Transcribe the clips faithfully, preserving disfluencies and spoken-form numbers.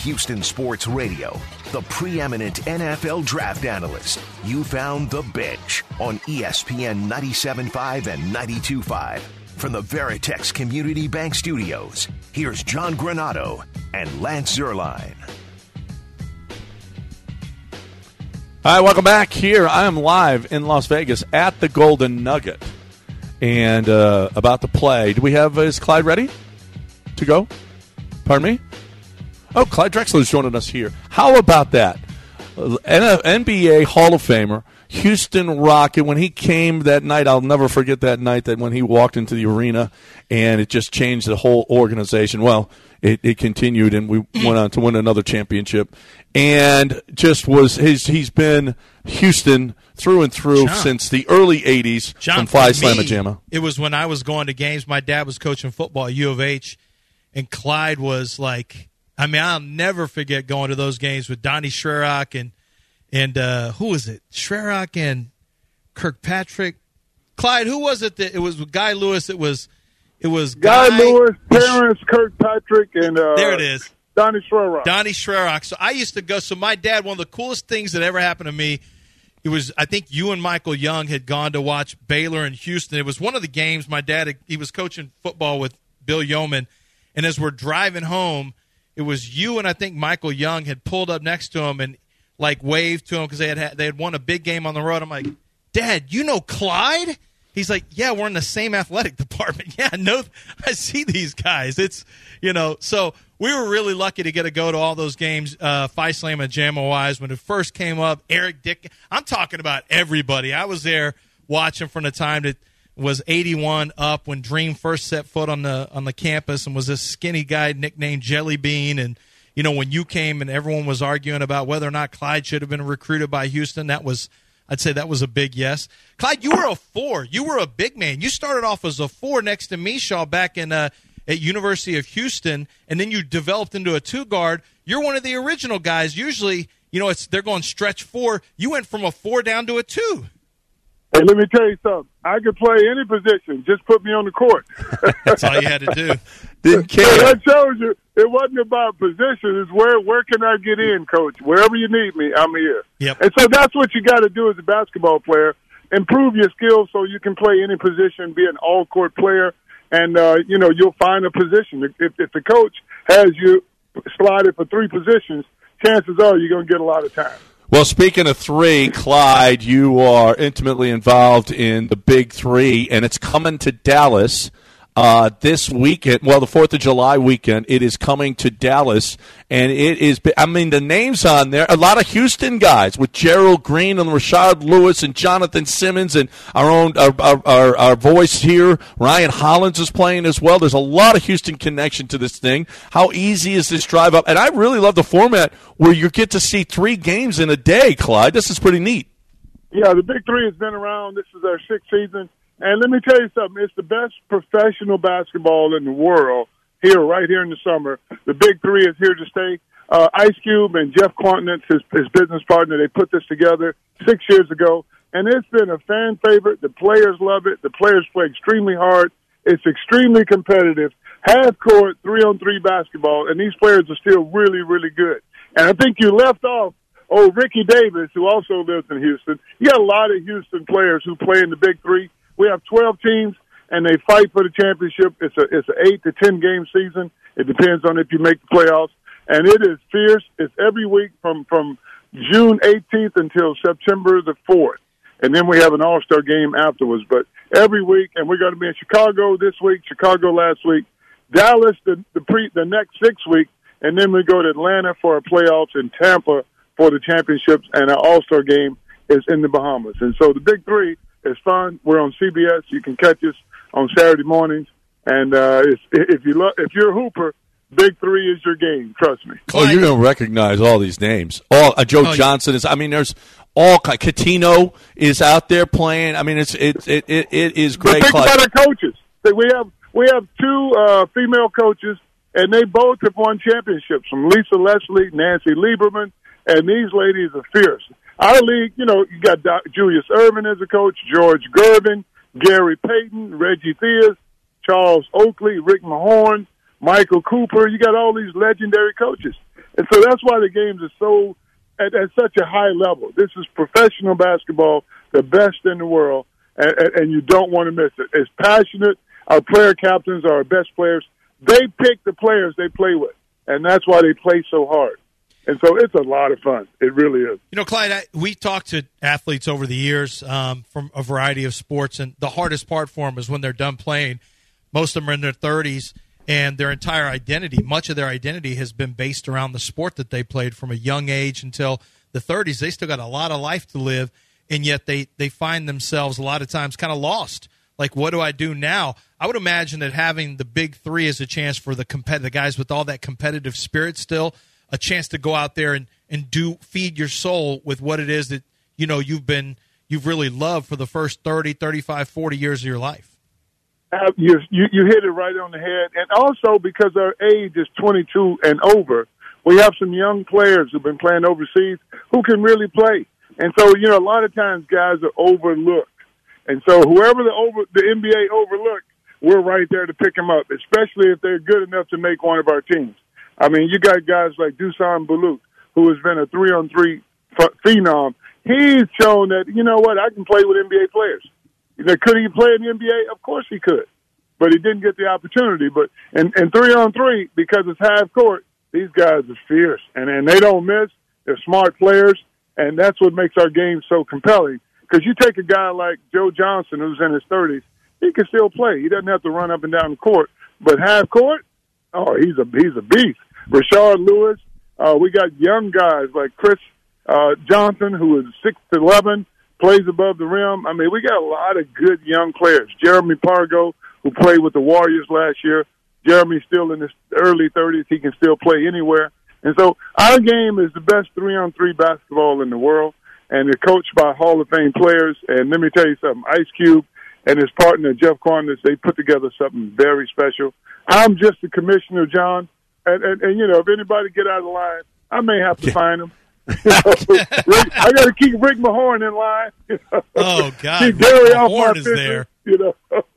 Houston Sports Radio, the preeminent N F L draft analyst. You found The Bench on E S P N ninety-seven point five and ninety-two point five. From the Veritex Community Bank Studios, here's John Granato and Lance Zierlein. Hi, welcome back. Here I am live in Las Vegas at the Golden Nugget and uh, about to play. Do we have, is Clyde ready to go? Pardon me? Oh, Clyde Drexler is joining us here. How about that? N B A Hall of Famer, Houston Rocket. When he came that night, I'll never forget that night that when he walked into the arena and it just changed the whole organization. Well, it, it continued and we went on to win another championship. And just was his. He's been Houston through and through John, since the early eighties John, from Phi Slamma Jamma. It was when I was going to games. My dad was coaching football at U of H, and Clyde was like, I mean, I'll never forget going to those games with Donnie Shryock and and uh, who was it? Shryock and Kirkpatrick. Clyde, who was it? That it was Guy Lewis. It was it was Guy, Guy Lewis, Terrence Kirkpatrick, and uh, there it is. Donnie Shryock. Donnie Shryock. So I used to go. So my dad, one of the coolest things that ever happened to me, it was, I think you and Michael Young had gone to watch Baylor and Houston. It was one of the games. My dad, he was coaching football with Bill Yeoman, and as we're driving home, it was you and I think Michael Young had pulled up next to him and like waved to him because they had they had won a big game on the road. I'm like, Dad, you know Clyde? He's like, yeah, we're in the same athletic department. Yeah, no, I see these guys. It's, you know, so we were really lucky to get to go to all those games, uh, Phi Slamma Jamma-wise. When it first came up, Eric Dick, I'm talking about everybody. I was there watching from the time that was eighty-one up when Dream first set foot on the on the campus and was this skinny guy nicknamed Jelly Bean. And, you know, when you came and everyone was arguing about whether or not Clyde should have been recruited by Houston, that was – I'd say that was a big yes. Clyde, you were a four. You were a big man. You started off as a four next to Mishaw back in uh, at University of Houston, and then you developed into a two guard. You're one of the original guys. Usually, you know, it's they're going stretch four. You went from a four down to a two. Hey, let me tell you something. I could play any position. Just put me on the court. That's all you had to do. Didn't care. So that shows you it wasn't about position. It's where where can I get in, Coach? Wherever you need me, I'm here. Yep. And so that's what you got to do as a basketball player. Improve your skills so you can play any position, be an all-court player, and, uh, you know, you'll find a position. If, if the coach has you slotted for three positions, chances are you're going to get a lot of time. Well, speaking of three, Clyde, you are intimately involved in the Big Three, and it's coming to Dallas uh, this weekend. Well, the fourth of July weekend, it is coming to Dallas, and it is, I mean, the names on there, a lot of Houston guys with Gerald Green and Rashard Lewis and Jonathan Simmons and our own, our, our, our voice here, Ryan Hollins is playing as well. There's a lot of Houston connection to this thing. How easy is this drive up? And I really love the format where you get to see three games in a day, Clyde. This is pretty neat. Yeah, the Big Three has been around. This is our sixth season. And let me tell you something. It's the best professional basketball in the world here, right here in the summer. The Big Three is here to stay. Uh, Ice Cube and Jeff Quantinance, his, his business partner, they put this together six years ago. And it's been a fan favorite. The players love it. The players play extremely hard. It's extremely competitive. Half-court, three-on-three basketball, and these players are still really, really good. And I think you left off old Ricky Davis, who also lives in Houston. You got a lot of Houston players who play in the Big Three. We have twelve teams, and they fight for the championship. It's a it's an eight to ten game season. It depends on if you make the playoffs, and it is fierce. It's every week from from June eighteenth until September the fourth, and then we have an All Star game afterwards. But every week, and we're going to be in Chicago this week, Chicago last week, Dallas the the pre the next six weeks, and then we go to Atlanta for our playoffs and Tampa for the championships, and our All Star game is in the Bahamas. And so the Big Three. It's fun. We're on C B S. You can catch us on Saturday mornings. And uh, it's, if you lo- if you're a hooper, Big Three is your game. Trust me. Oh, you're going to recognize all these names. All uh, Joe oh, Johnson is. I mean, there's all. Catino is out there playing. I mean, it's it it it, it is great. But think about our coaches. We have we have two uh, female coaches, and they both have won championships. From Lisa Leslie, Nancy Lieberman, and these ladies are fierce. Our league, you know, you got Doc, Julius Erving as a coach, George Gervin, Gary Payton, Reggie Theus, Charles Oakley, Rick Mahorn, Michael Cooper. You got all these legendary coaches. And so that's why the games are so at, at such a high level. This is professional basketball, the best in the world, and, and, and you don't want to miss it. It's passionate. Our player captains are our best players. They pick the players they play with, and that's why they play so hard. And so it's a lot of fun. It really is. You know, Clyde, I, we talked to athletes over the years um, from a variety of sports, and the hardest part for them is when they're done playing. Most of them are in their thirties, and their entire identity, much of their identity has been based around the sport that they played from a young age until the thirties. They still got a lot of life to live, and yet they, they find themselves a lot of times kind of lost. Like, what do I do now? I would imagine that having the big three is a chance for the compet- the guys with all that competitive spirit still, a chance to go out there and, and do feed your soul with what it is that, you know, you've been you've really loved for the first thirty, thirty-five, forty years of your life. Uh, you, you you hit it right on the head. And also because our age is twenty-two and over, we have some young players who've been playing overseas who can really play. And so, you know, a lot of times guys are overlooked. And so whoever the over the N B A overlooked, we're right there to pick them up, especially if they're good enough to make one of our teams. I mean, you got guys like Dusan Bulut, who has been a three-on-three phenom. He's shown that, you know what, I can play with N B A players. You know, could he play in the N B A? Of course he could. But he didn't get the opportunity. But in, in three-on-three, because it's half court, these guys are fierce. And, and they don't miss. They're smart players. And that's what makes our game so compelling. Because you take a guy like Joe Johnson, who's in his thirties, he can still play. He doesn't have to run up and down the court. But half court, oh, he's a he's a beast. Rashard Lewis. Uh, we got young guys like Chris uh, Johnson, who is six to eleven, plays above the rim. I mean, we got a lot of good young players. Jeremy Pargo, who played with the Warriors last year. Jeremy's still in his early thirties. He can still play anywhere. And so our game is the best three-on-three basketball in the world, and it's coached by Hall of Fame players. And let me tell you something, Ice Cube and his partner, Jeff Quandas, they put together something very special. I'm just the commissioner, John, and, and, and you know, if anybody get out of the line, I may have to find them. You know, Rick, I got to keep Rick Mahorn in line. You know? Oh, God. Keep Gary off my Mahorn is business, there. You know.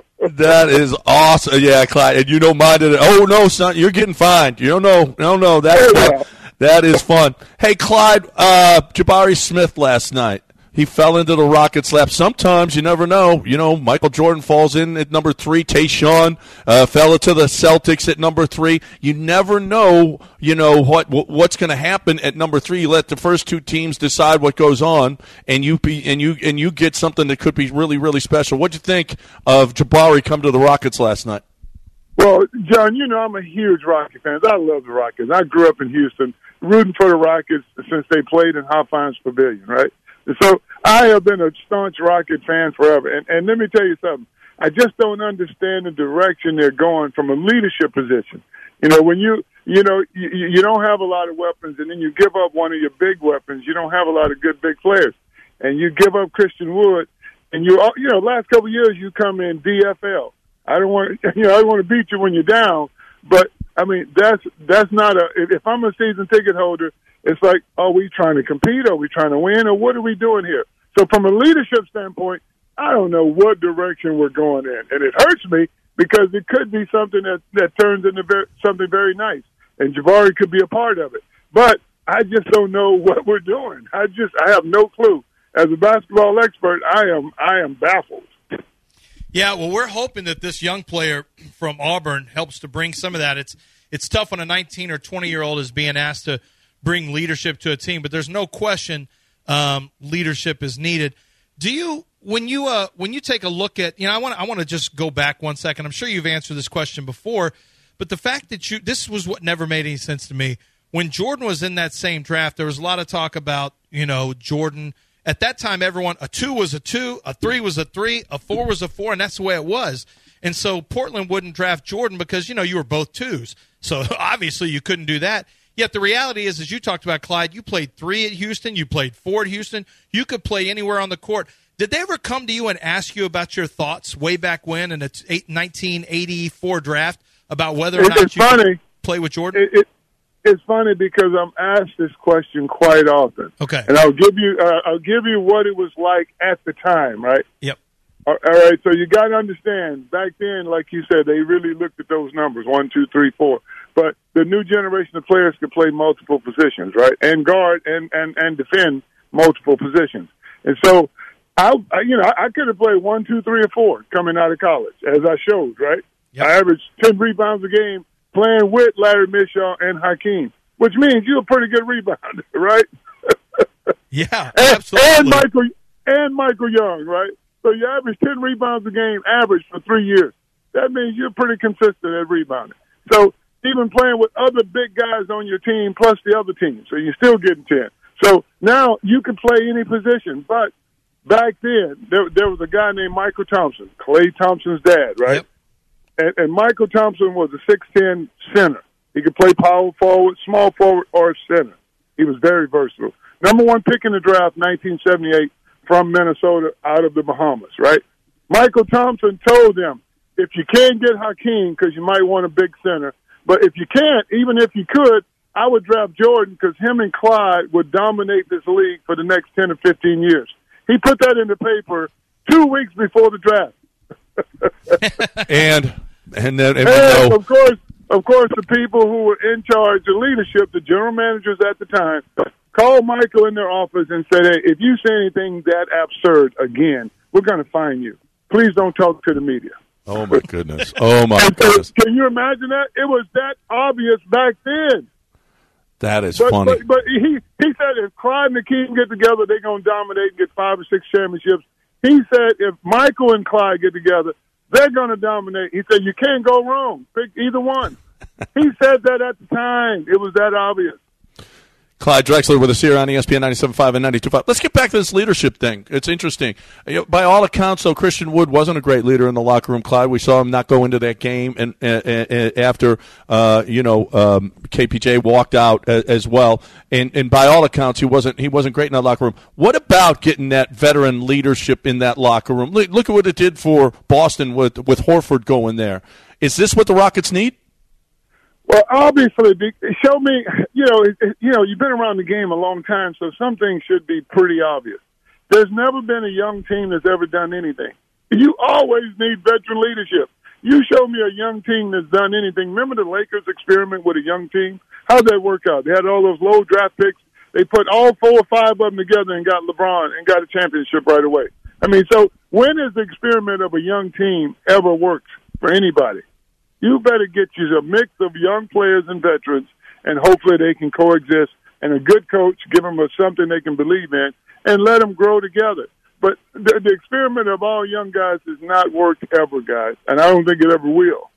That is awesome. Yeah, Clyde. And you don't mind it. Oh, no, son, you're getting fined. You don't know. No, no, that's that, that is fun. Hey, Clyde, uh, Jabari Smith last night. He fell into the Rockets' lap. Sometimes you never know. You know, Michael Jordan falls in at number three. Tayshaun uh, fell into the Celtics at number three. You never know, you know, what what's going to happen at number three. You let the first two teams decide what goes on, and you be, and you and you get something that could be really, really special. What'd you think of Jabari come to the Rockets last night? Well, John, you know I'm a huge Rocket fan. I love the Rockets. I grew up in Houston, rooting for the Rockets since they played in Hofheinz Pavilion, right? And so I have been a staunch Rocket fan forever. And, and let me tell you something. I just don't understand the direction they're going from a leadership position. You know, when you, you know, you, you don't have a lot of weapons and then you give up one of your big weapons, you don't have a lot of good big players. And you give up Christian Wood and you, you know, last couple of years you come in D F L. I don't want, you know, I don't want to beat you when you're down, but I mean, that's, that's not a, if I'm a season ticket holder, it's like, are we trying to compete? Are we trying to win? Or what are we doing here? So from a leadership standpoint, I don't know what direction we're going in. And it hurts me because it could be something that, that turns into very, something very nice. And Jabari could be a part of it. But I just don't know what we're doing. I just, I have no clue. As a basketball expert, I am, I am baffled. Yeah, well, we're hoping that this young player from Auburn helps to bring some of that. It's, it's tough when a nineteen or twenty-year-old is being asked to bring leadership to a team, but there's no question um, leadership is needed. Do you, when you uh, when you take a look at, you know, I want I want to just go back one second. I'm sure you've answered this question before, but the fact that you, this was what never made any sense to me. When Jordan was in that same draft, there was a lot of talk about, you know, Jordan. At that time, everyone, a two was a two, a three was a three, a four was a four, and that's the way it was. And so Portland wouldn't draft Jordan because, you know, you were both twos. So obviously you couldn't do that. Yet the reality is, as you talked about, Clyde, you played three at Houston, you played four at Houston, you could play anywhere on the court. Did they ever come to you and ask you about your thoughts way back when in the nineteen eighty-four draft about whether or it, not it's you funny. could play with Jordan? It, it, it's funny because I'm asked this question quite often. Okay. And I'll give you uh, I'll give you what it was like at the time, right? Yep. All right, so you got to understand, back then, like you said, they really looked at those numbers, one, two, three, four. but the new generation of players could play multiple positions, right, and guard and, and, and defend multiple positions. And so, I, I you know, I, I could have played one, two, three, or four coming out of college, as I showed, right? Yep. I averaged ten rebounds a game playing with Larry Mishaw and Hakeem, which means you're a pretty good rebounder, right? Yeah, and, absolutely. And Michael and Michael Young, right? So you average ten rebounds a game, average for three years. That means you're pretty consistent at rebounding. So even playing with other big guys on your team plus the other team, so you're still getting ten. So now you can play any position, but back then there, there was a guy named Michael Thompson, Klay Thompson's dad, right? Yep. And, and Michael Thompson was a six ten center. He could play power forward, small forward, or center. He was very versatile. Number one pick in the draft, nineteen seventy-eight, from Minnesota, out of the Bahamas, right? Michael Thompson told them, if you can't get Hakeem, because you might want a big center, but if you can't, even if you could, I would draft Jordan because him and Clyde would dominate this league for the next ten or fifteen years. He put that in the paper two weeks before the draft. and and then and and of course, of course, the people who were in charge of leadership, the general managers at the time, called Michael in their office and said, "Hey, if you say anything that absurd again, we're going to fine you. Please don't talk to the media." Oh my goodness! Oh my goodness! Can you imagine that? It was that obvious back then. That is but, funny. But, but he he said if Clyde and Hakeem get together, they're going to dominate and get five or six championships. He said if Michael and Clyde get together, they're going to dominate. He said you can't go wrong. Pick either one. He said that at the time. It was that obvious. Clyde Drexler with us here on E S P N ninety-seven point five and ninety-two point five. Let's get back to this leadership thing. It's interesting. You know, by all accounts, though, Christian Wood wasn't a great leader in the locker room, Clyde. We saw him not go into that game and, and, and after, uh, you know, um, K P J walked out as, as well. And, and by all accounts, he wasn't he wasn't great in that locker room. What about getting that veteran leadership in that locker room? Look, look at what it did for Boston with, with Horford going there. Is this what the Rockets need? Well, obviously, show me, you know, you know, you've been around the game a long time, so some things should be pretty obvious. There's never been a young team that's ever done anything. You always need veteran leadership. You show me a young team that's done anything. Remember the Lakers experiment with a young team? How'd that work out? They had all those low draft picks. They put all four or five of them together and got LeBron and got a championship right away. I mean, so when has the experiment of a young team ever worked for anybody? You better get you a mix of young players and veterans, and hopefully they can coexist, and a good coach give them a, something they can believe in, and let them grow together. But the, the experiment of all young guys has not worked ever, guys, and I don't think it ever will.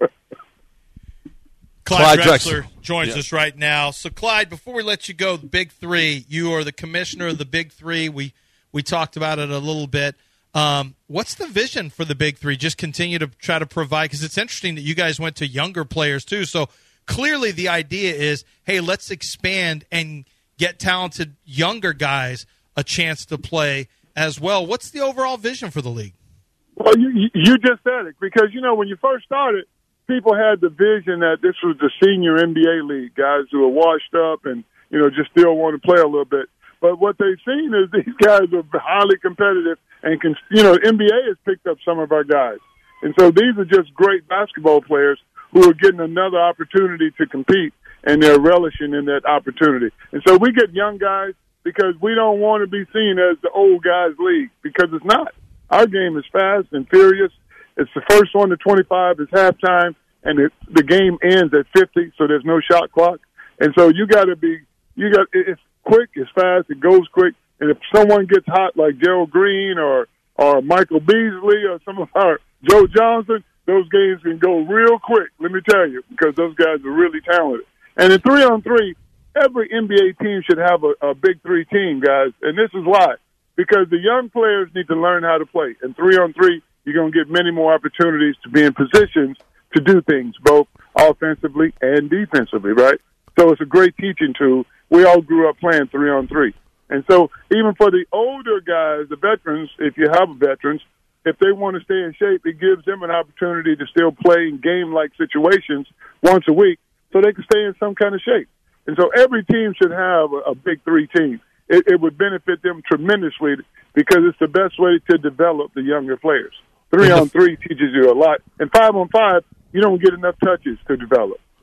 Clyde, Clyde Drexler joins yeah. us right now. So, Clyde, before we let you go, the Big Three, you are the commissioner of the Big Three. We, we talked about it a little bit. Um, what's the vision for the Big Three? Just continue to try to provide, because it's interesting that you guys went to younger players too. So clearly the idea is, hey, let's expand and get talented younger guys a chance to play as well. What's the overall vision for the league? Well, you, you just said it, because, you know, when you first started, people had the vision that this was the senior N B A league, guys who are washed up and, you know, just still want to play a little bit. But what they've seen is these guys are highly competitive and, can, you know, N B A has picked up some of our guys. And so these are just great basketball players who are getting another opportunity to compete, and they're relishing in that opportunity. And so we get young guys because we don't want to be seen as the old guys league, because it's not. Our game is fast and furious. It's the first one to twenty-five is halftime, and it, the game ends at fifty, so there's no shot clock. And so you got to be, you got, it's quick, it's fast, it goes quick. And if someone gets hot like Gerald Green or, or Michael Beasley or some of our Joe Johnson, those games can go real quick, let me tell you, because those guys are really talented. And in three on three, every N B A team should have a, a big three team, guys. And this is why. Because the young players need to learn how to play. And three on three, you're going to get many more opportunities to be in positions to do things, both offensively and defensively, right? So it's a great teaching tool. We all grew up playing three on three. And so even for the older guys, the veterans, if you have veterans, if they want to stay in shape, it gives them an opportunity to still play in game-like situations once a week so they can stay in some kind of shape. And so every team should have a, a big three team. It, it would benefit them tremendously because it's the best way to develop the younger players. Three on three teaches you a lot. And five on five, you don't get enough touches to develop.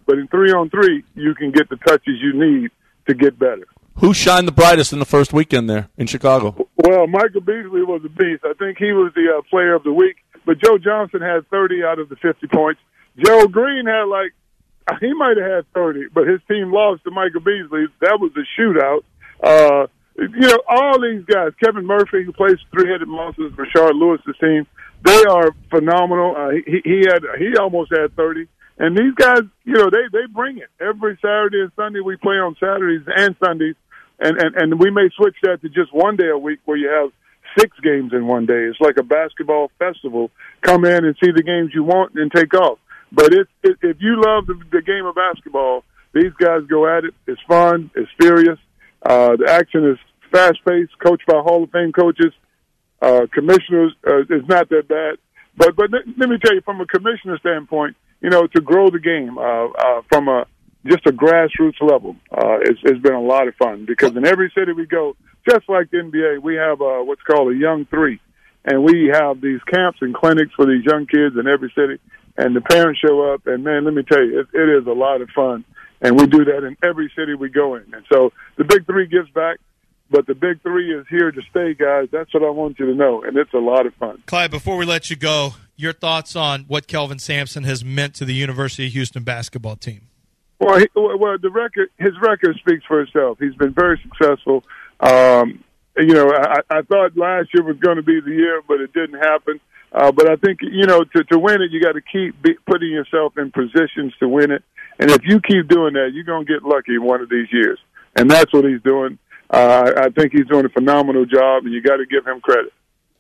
But in three-on-three, you can get the touches you need to get better. Who shined the brightest in the first weekend there in Chicago? Well, Michael Beasley was a beast. I think he was the uh, player of the week. But Joe Johnson had thirty out of the fifty points. Gerald Green had like, he might have had thirty, but his team lost to Michael Beasley. That was a shootout. Uh, you know, all these guys, Kevin Murphy, who plays three-headed monsters for Rashard Lewis's team, they are phenomenal. Uh, he, he had, he almost had thirty. And these guys, you know, they, they bring it. Every Saturday and Sunday we play on Saturdays and Sundays. And, and, and we may switch that to just one day a week where you have six games in one day. It's like a basketball festival. Come in and see the games you want and take off. But it's, it, if you love the, the game of basketball, these guys go at it. It's fun. It's furious. Uh, the action is fast-paced, coached by Hall of Fame coaches. Uh, commissioners, uh, it's not that bad. But, but let, let me tell you, from a commissioner standpoint, you know, to grow the game uh, uh, from a just a grassroots level, uh, it's, it's been a lot of fun because in every city we go, just like the N B A, we have uh, what's called a Young Three, and we have these camps and clinics for these young kids in every city, and the parents show up, and, man, let me tell you, it, it is a lot of fun, and we do that in every city we go in. And so the Big Three gives back, but the Big Three is here to stay, guys. That's what I want you to know, and it's a lot of fun. Clyde, before we let you go, your thoughts on what Kelvin Sampson has meant to the University of Houston basketball team? Well, he, well, the record, his record speaks for itself. He's been very successful. Um, you know, I, I thought last year was going to be the year, but it didn't happen. Uh, but I think, you know, to, to win it, you got to keep be, putting yourself in positions to win it. And if you keep doing that, you're going to get lucky one of these years. And that's what he's doing. Uh, I think he's doing a phenomenal job, and you got to give him credit.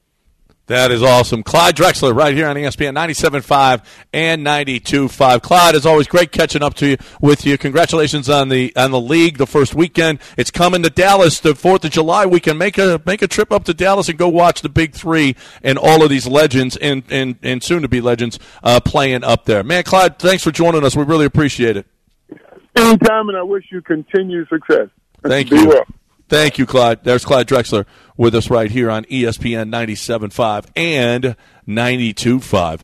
That is awesome. Clyde Drexler right here on E S P N ninety-seven point five and ninety-two point five. Clyde, as always, great catching up to you with you. Congratulations on the on the league, the first weekend. It's coming to Dallas the fourth of July weekend. Make a make a trip up to Dallas and go watch the Big Three and all of these legends and, and, and soon-to-be legends uh, playing up there. Man, Clyde, thanks for joining us. We really appreciate it. Anytime, and I wish you continued success. Thank Be you. well. Thank you, Clyde. There's Clyde Drexler with us right here on E S P N ninety-seven point five and ninety-two point five.